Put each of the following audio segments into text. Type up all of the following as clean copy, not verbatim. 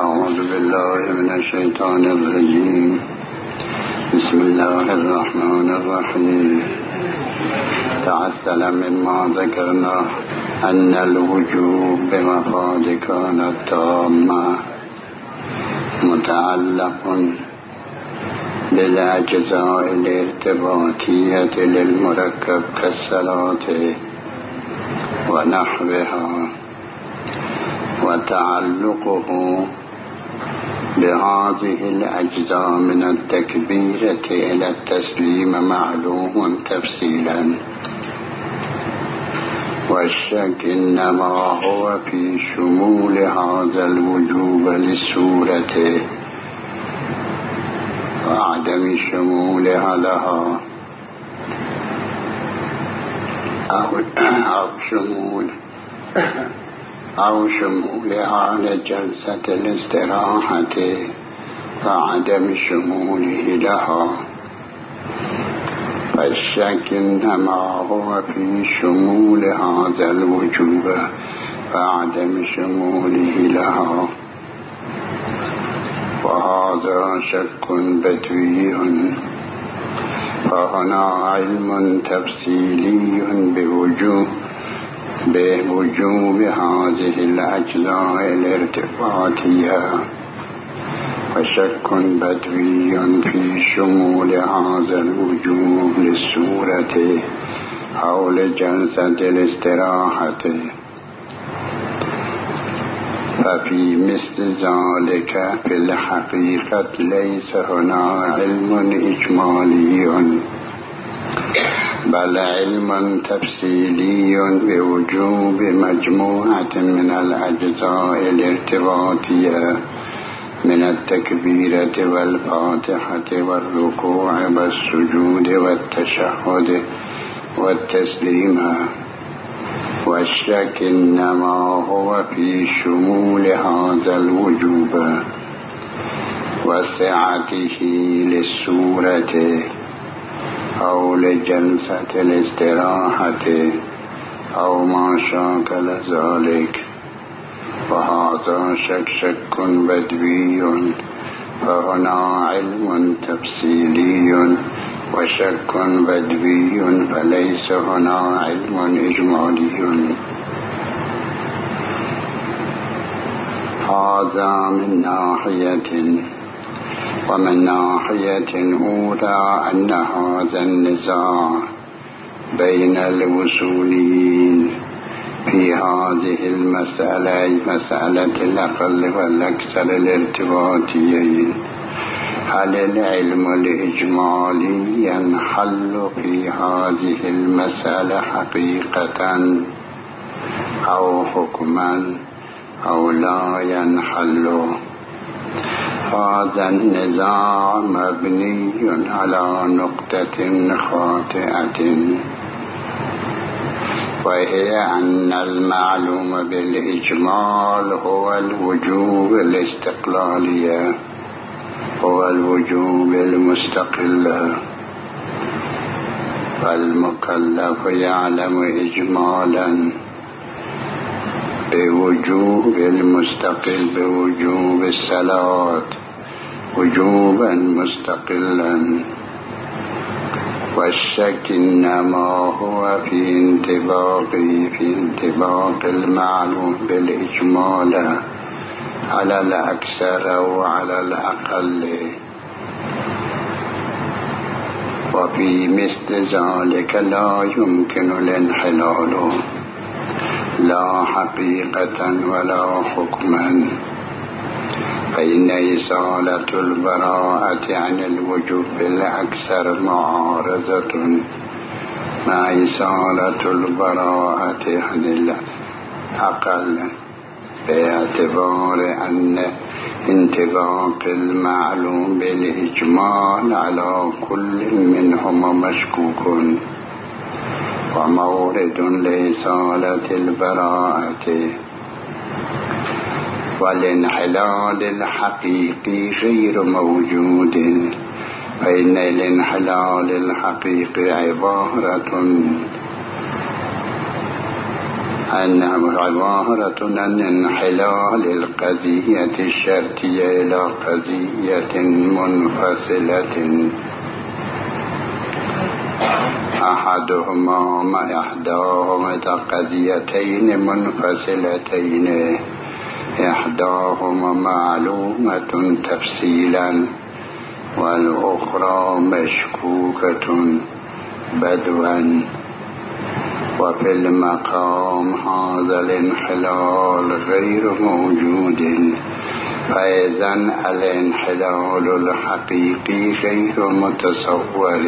أعوذ بالله من الشيطان الرجيم. بسم الله الرحمن الرحيم. تعسل مما ذكرنا أن الوجوب بمفاد كانت تامة متعلق بالأجزاء الارتباطية للمركب كالصلاة ونحوها، وتعلقه بهذه الأجزاء من التكبيرة إلى التسليم معلوم تفصيلا، والشك إنما هو في شمول هذا الوجوب للسورة وعدم شمولها لها أو شمولها لجلسة الاستراحة وعدم شموله لها. فالشك إنما هو في شمول هذا الوجوب وعدم شموله لها، وهذا شك بدوي، فهنا علم تفصيلي بوجوب هذه الأجزاء الارتباطية، وشك بدوي في شمول هذا الوجوب للسورة أو لجلسة الاستراحة. ففي مثل ذلك في الحقيقة ليس هنا علم إجمالي بل علم تفصيلي بوجوب مجموعة من الأجزاء الارتباطية من التكبيرة والفاتحة والركوع والسجود والتشهد والتسليم. والشك إنما هو في شمول هذا الوجوب وسعته للسورة أو لجلسة الاستراحة أو ما شاكل ذلك، وهذا شك بدوي، فهنا علم تفصيلي وشك بدوي، فليس هنا علم إجمالي. هذا من ناحية، ومن ناحية أولى أن هذا النزاع بين الوصوليين في هذه المسألة، مسألة الأقل والأكثر الارتباطيين، هل العلم الإجمالي ينحل في هذه المسألة حقيقة أو حكما أو لا ينحل؟ هذا النزاع مبني على نقطة خاطئة، وهي أن المعلوم بالإجمال هو الوجوب الاستقلالية، هو الوجوب المستقل، فالمكلف يعلم إجمالا بوجوب المستقل بوجوب الصلاة وجوبا مستقلا، والشك إنما هو في انطباق المعلوم بالإجمال على الأكثر وعلى الأقل. وفي مثل ذلك لا يمكن الانحلال لا حقيقة ولا حكما، فإن إزالة البراءة عن الوجوب بالأكثر معارضة مع إزالة البراءة عن الأقل، باعتبار أن انطباق المعلوم بالإجمال على كل منهما مشكوك ومورد لإزالة البراءة. والانحلال الحقيقي غير موجود، فإن الانحلال الحقيقي عبارة أنه عبارة عن انحلال القضية الشرطية إلى قضية منفصلة أحدهما مع إحداهما قضيتين منفصلتين إحداهما معلومة تفصيلا والأخرى مشكوكة بدوا. وفي المقام هذا الانحلال غير موجود، فإذا الانحلال الحقيقي غير متصور،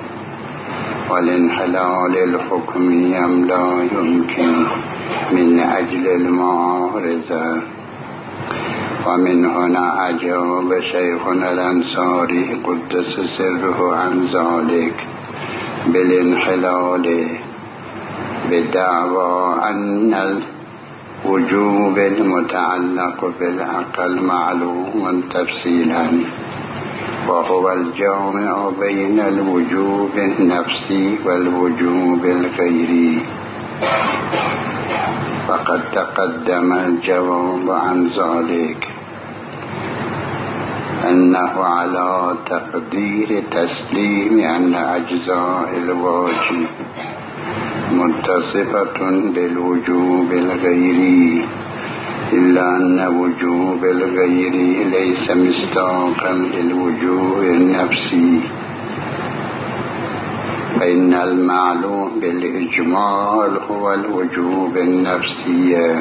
والانحلال الحكمي لا يمكن من أجل المعارضة. ومن هنا أجاب شيخنا الأنصاري قدس سره عن ذلك بالانحلال بدعوى أن الوجوب المتعلق بالعقل معلوم تفصيلا، وهو الجامع بين الوجوب النفسي والوجوب الغيري. فقد تقدم الجواب عن ذلك أنه على تقدير تسليم أن أجزاء الواجب متصفة بالوجوب الغيري، إلا أن وجوب الغيري ليس مصداقا للوجوب النفسي، فإن المعلوم بالإجمال هو الوجوب النفسي،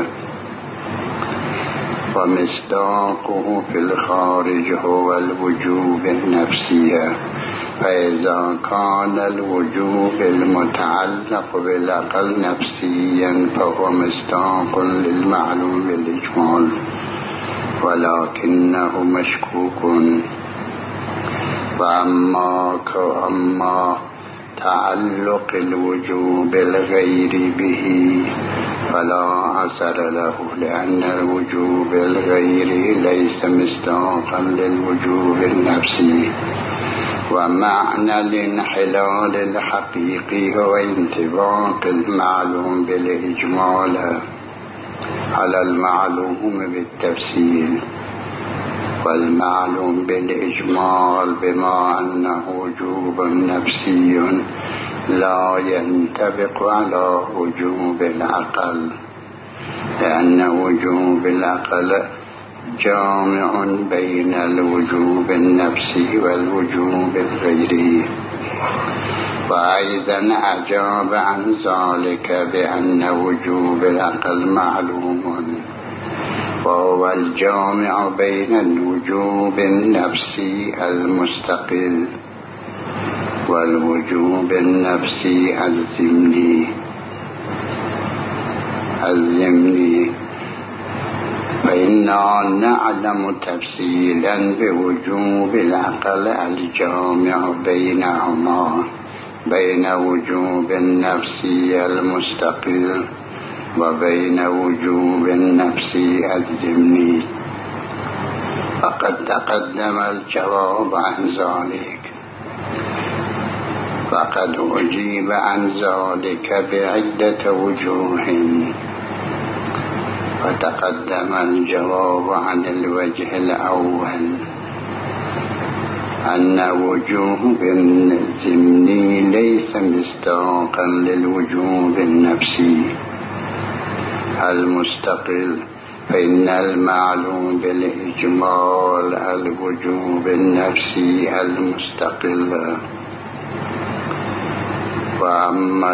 ومصداقه في الخارج هو الوجوب النفسي. فإذا كان الوجوب المتعلق بالعقل نفسيا فهو مصداق للمعلوم بالإجمال، ولكنه مشكوك. وأما تعلق الوجوب الغير به فلا أثر له، لأن الوجوب الغير ليس مصداقا للوجوب النفسي. ومعنى الانحلال الحقيقي هو انطباق المعلوم بالإجمال على المعلوم بالتفصيل، والمعلوم بالإجمال بما أنه وجوب نفسي لا ينطبق على وجوب العقل، لأن وجوب العقل جامع بين الوجوب النفسي والوجوب الغيري. وأيضا أجاب عن ذلك بأن وجوب العقل معلوم، وهو الجامع بين الوجوب النفسي المستقل والوجوب النفسي الضمني. فإننا نعلم تفصيلا بوجوب العقل الجامع بينهما، بين وجوب النفسي المستقل وبين وجوب النفسي الضمني. فقد تقدم الجواب عن ذلك، فقد أجيب عن ذلك بعدة وجوه. وتقدم الجواب عن الوجه الأول أن وجوب الضمني ليس مصداقا للوجوب النفسي المستقل، فإن المعلوم بالإجمال الوجوب النفسي المستقل. وأما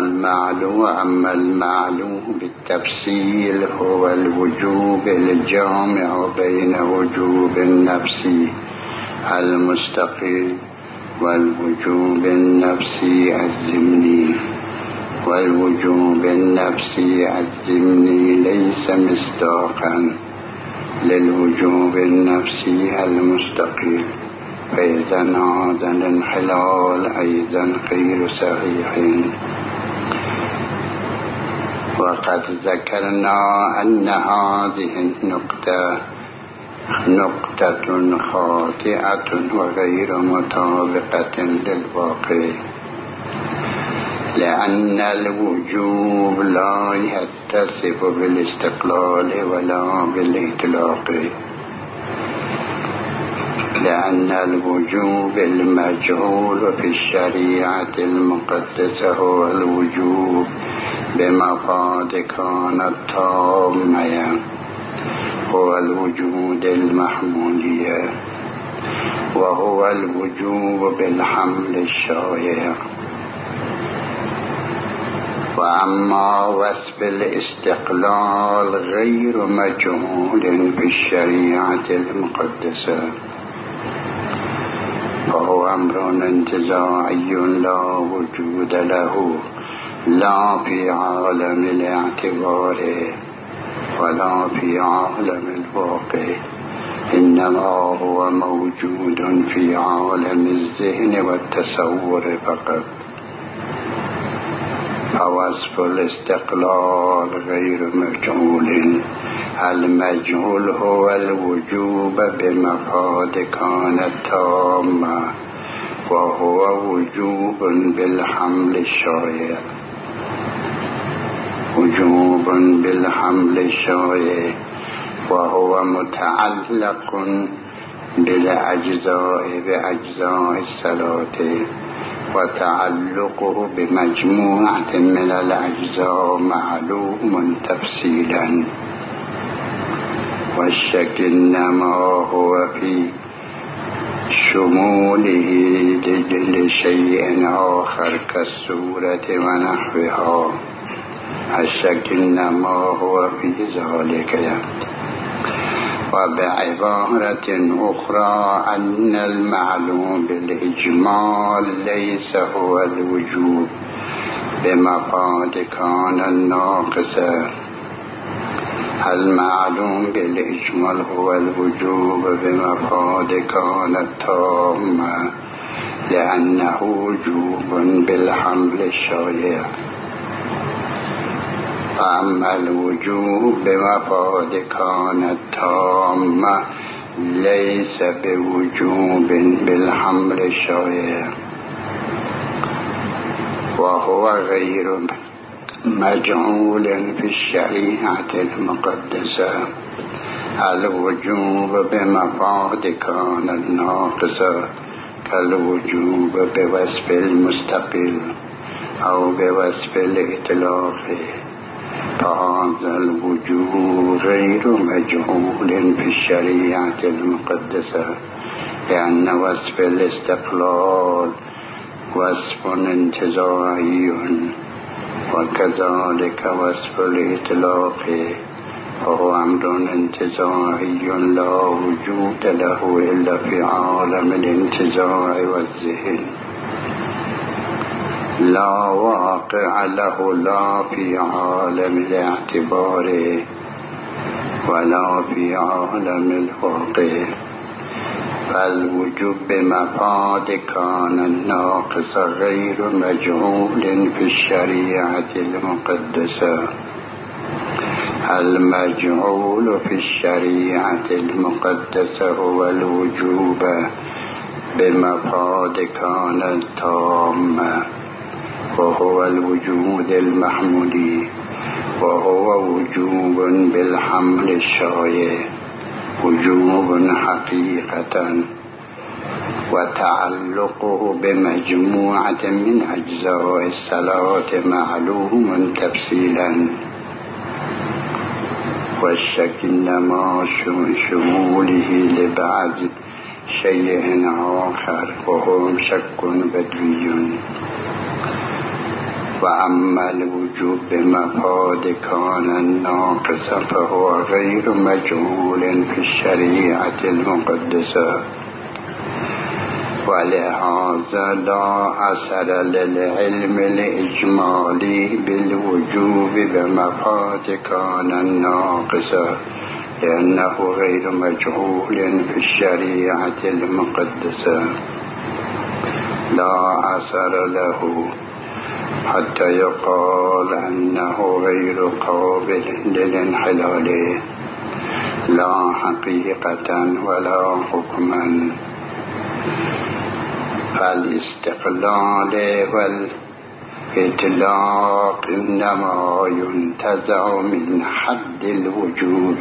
المعلوم بالتفصيل هو الوجوب الجامع بين وجوب النفسي المستقل والوجوب النفسي الضمني. والوجوب النفسي الضمني ليس مصداقا للوجوب النفسي المستقل، فإذا هذا الانحلال أيضا غير صحيح. وقد ذكرنا أن هذه النقطة خاطئة وغير مطابقة للواقع، لأن الوجوب لا يتصف بالاستقلال ولا بالإطلاق، لأن الوجوب المجعول في الشريعة المقدسة هو الوجوب بمفاد كان التامة، هو الوجود المحمولية، وهو الوجوب بالحمل الشائع. وأما وصف الاستقلال غير مجعول في الشريعة المقدسة فهو أمر انتزاعي لا وجود له، لا في عالم الاعتبار ولا في عالم الواقع، إنما هو موجود في عالم الذهن والتصور فقط. فوصف الاستقلال غير مجعول، المجعول هو الوجوب بمفاد كان التامة، وهو وجوب بالحمل الشائع، وجوب بالحمل الشائع، وهو متعلق بأجزاء الصلاة، وتعلقه بمجموعة من الأجزاء معلوم تفصيلا، والشك إنما هو في شموله لشيء آخر كالصورة ونحوها، الشك إنما هو في ذلك. وبعبارة أخرى أن المعلوم بالإجمال ليس هو الوجوب بمفاد كان الناقصة، المعلوم بالإجمال هو الوجوب بمفاد كان التامة، لأنه وجوب بالحمل الشائع. أما الوجوب بمفاد كان التامة ليس بوجوب بالحمل الشائع، وهو غير مجعول في الشريعة المقدسة. الوجوب بمفاد كان الناقصة كالوجوب بوصف المستقل أو بوصف الإطلاق، فهذا الوجوب غير مجعول في الشريعة المقدسة، لأن وصف الاستقلال وصف انتزاعي، وكذلك وصف الإطلاق وهو أمر انتزاعي لا وجود له إلا في عالم الانتزاع والذهن، لا واقع له لا في عالم الاعتبار ولا في عالم الواقع. فالوجوب بمفاد كان الناقص غير مجعول في الشريعة المقدسة، المجعول في الشريعة المقدسة هو الوجوب بمفاد كان التامة، وهو الوجود المحمولي، وهو وجوب بالحمل الشائع، وجوب حقيقة، وتعلقه بمجموعة من أجزاء الصلاة معلوم تفصيلا، والشك إنما شموله لبعض شيء آخر وهو شك بدوي. وأما الوجوب بمفاد كان الناقص فهو غير مجعول في الشريعة المقدسة، ولهذا لا أثر للعلم الإجمالي بالوجوب بمفاد كان الناقص، لأنه غير مجعول في الشريعة المقدسة، لا أثر له حتى يقال أنه غير قابل للانحلال، لا حقيقة ولا حكما. فالاستقلال اطلاق انما ينتزع من حد الوجوب،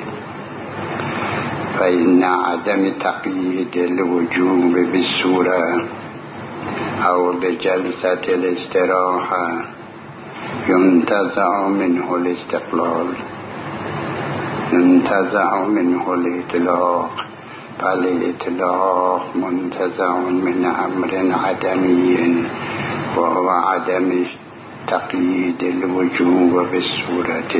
فإن عدم تقييد الوجوب بالصورة أو بجلسة الاستراحة ينتزع منه الاستقلال، ينتزع منه الإطلاق، فالإطلاق منتزع من أمر عدمي وهو عدم تقييد الوجوب بالصورة،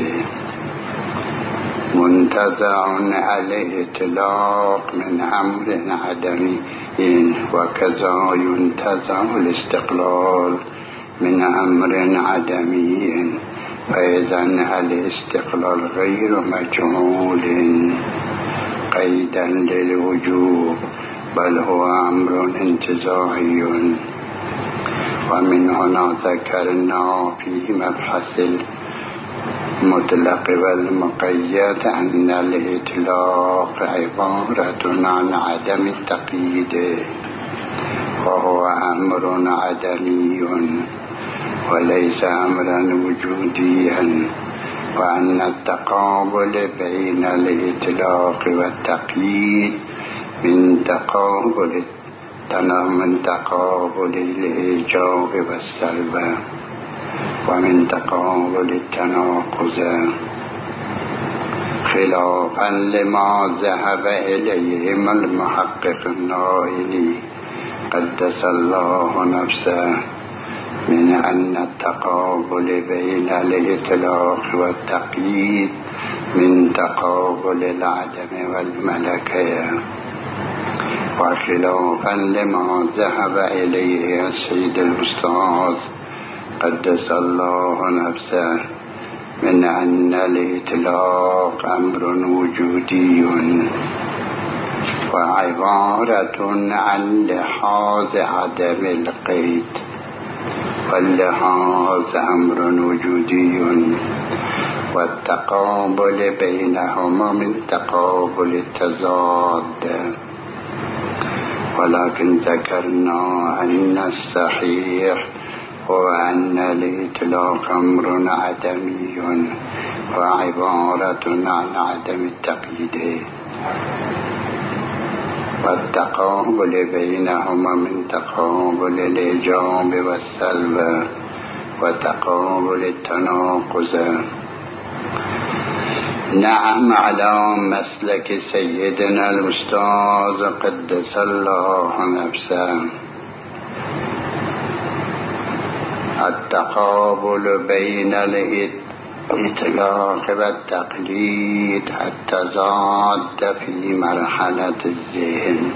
منتزع الإطلاق من أمر عدمي، وكذا ينتزع الاستقلال من أمر عدمي، فإذا الاستقلال غير مجهول قيدا للوجوب، بل هو أمر انتزاعي. ومن هنا ذكرنا في مبحث المطلق والمقيد أن الإطلاق عبارة عن عدم التقييد، وهو أمر عدمي وليس أمرا وجوديا، وأن التقابل بين الإطلاق والتقييد من تقابل الإيجاب والسلب، ومن تقابل التناقض، خلافا لما ذهب إليهم المحقق النائلي قدس الله نفسه من أن التقابل بين الإطلاق والتقييد من تقابل العدم والملكة، وخلافا لما ذهب إليه السيد الأستاذ قدس الله نفسه من أن الإطلاق أمر وجودي وعبارة عن لحاظ عدم القيد، واللحاظ أمر وجودي، والتقابل بينهما من تقابل التضاد. ولكن ذكرنا أن الصحيح هو أن الإطلاق أمر عدمي وعبارة عن عدم التقييد، والتقابل بينهما من تقابل الإيجاب والسلب وتقابل التناقض. نعم، على مسلك سيدنا الأستاذ قدس الله نفسه التقابل بين الإطلاق والتقليد التضاد في مرحلة الذهن،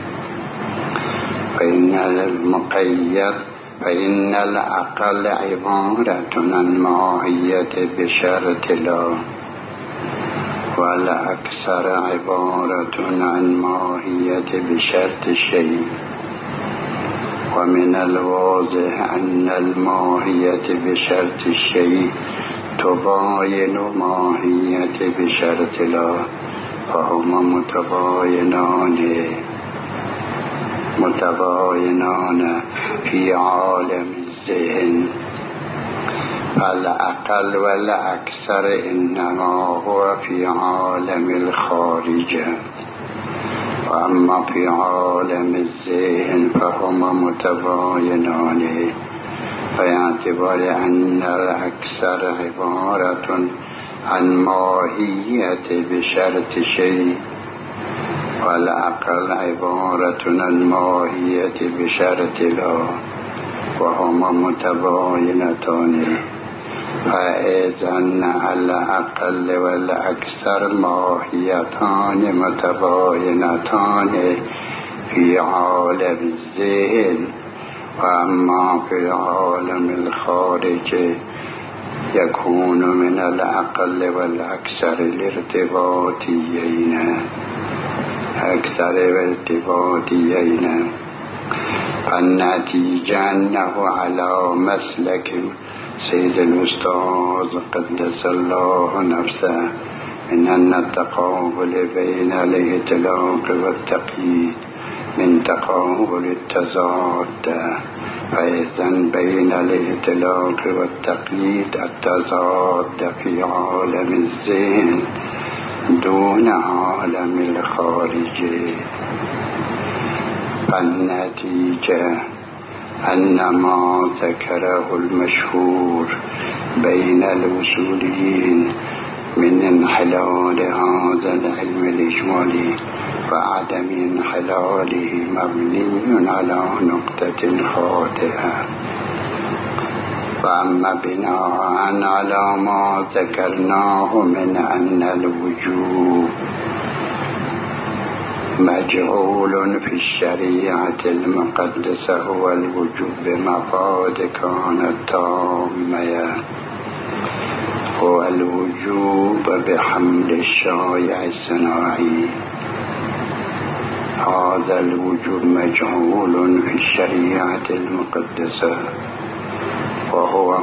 فإن العقل عبارة عن ماهية بشرط لا، والأكثر عبارة عن ماهية بشرط شيء. ومن الواضح أن الماهية بشرط الشيء تباين ماهية بشرط لا، فهما متباينان في عالم الذهن. الأقل والأكثر إنما هو في عالم الخارج، وأما في عالم الذهن فهما متباينان، فيعتبر أن الأكثر عبارة عن ماهية بشرط شيء، والأقل عبارة عن ماهية بشرط لا، وهما متباينتان. فإذا الأقل والأكثر ماهيتان متباينتان في عالم الذهن، وأما في عالم الخارج يكون من الأقل والأكثر الارتباطيين، فالنتيجة أنه على مسلك سيد الأستاذ قدس الله نفسه من أن التقابل بين الإطلاق والتقييد من تقابل التضاد، فإذن بين الإطلاق والتقييد التضاد في عالم الذهن دون عالم الخارج. فالنتيجة أن ما ذكره المشهور بين الوصوليين من انحلال هذا العلم الإجمالي وعدم انحلاله مبني على نقطة خاطئة. وأما بناء على ما ذكرناه من أن الوجوب مجعول في الشريعة المقدسة هو الوجوب بمفاد كانت تامة، هو الوجوب بحمل الشائع الصناعي. هذا الوجوب مجعول في الشريعة المقدسة وهو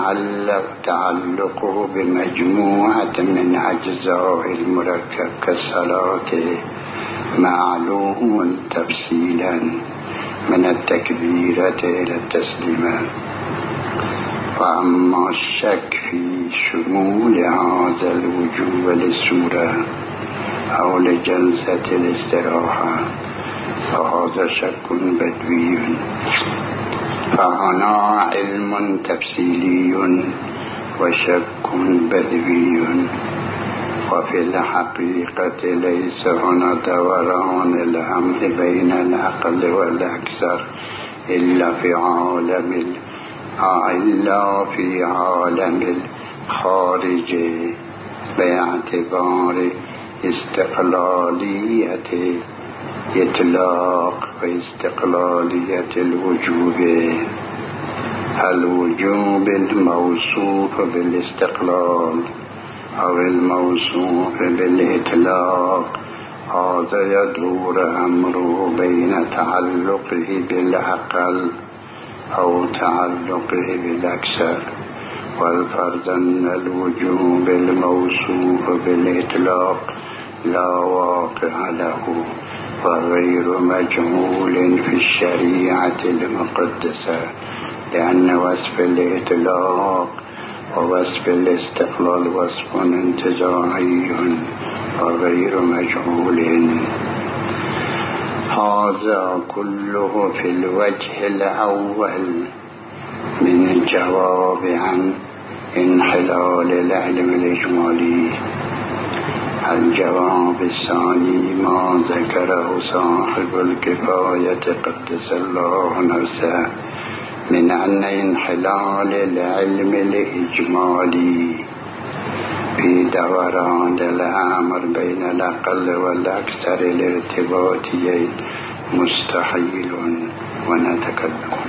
تعلقه بمجموعة من أجزاء المركب كالصلاة معلوم تفصيلا من التكبيرة إلى التسليمة. فأما الشك في شمول هذا الوجوب للسورة أو لجلسة الاستراحة فهذا شك بدوي، فهنا علم تفصيلي وشك بدوي، وفي الحقيقة ليس هنا دوران الأمر بين الأقل والأكثر إلا في عالم الخارج باعتبار استقلالية إطلاق واستقلالية الوجوب. الوجوب الموصوف بالاستقلال أو الموصوف بالإطلاق هذا يدور أمره بين تعلقه بالأقل أو تعلقه بالأكثر، والفرض أن الوجوب الموصوف بالإطلاق لا واقع له وغير مجهول في الشريعة المقدسة، لأن وصف الإطلاق ووصف الاستقلال وصف انتزاعي وغير مجهول. هذا كله في الوجه الأول من الجواب عن انحلال العلم الإجمالي. الجواب الثاني ما ذكره صاحب الكفاية قدس الله نفسه من أن انحلال العلم الإجمالي في دوران الأمر بين الأقل والأكثر الارتباطيين مستحيل. ونتكلم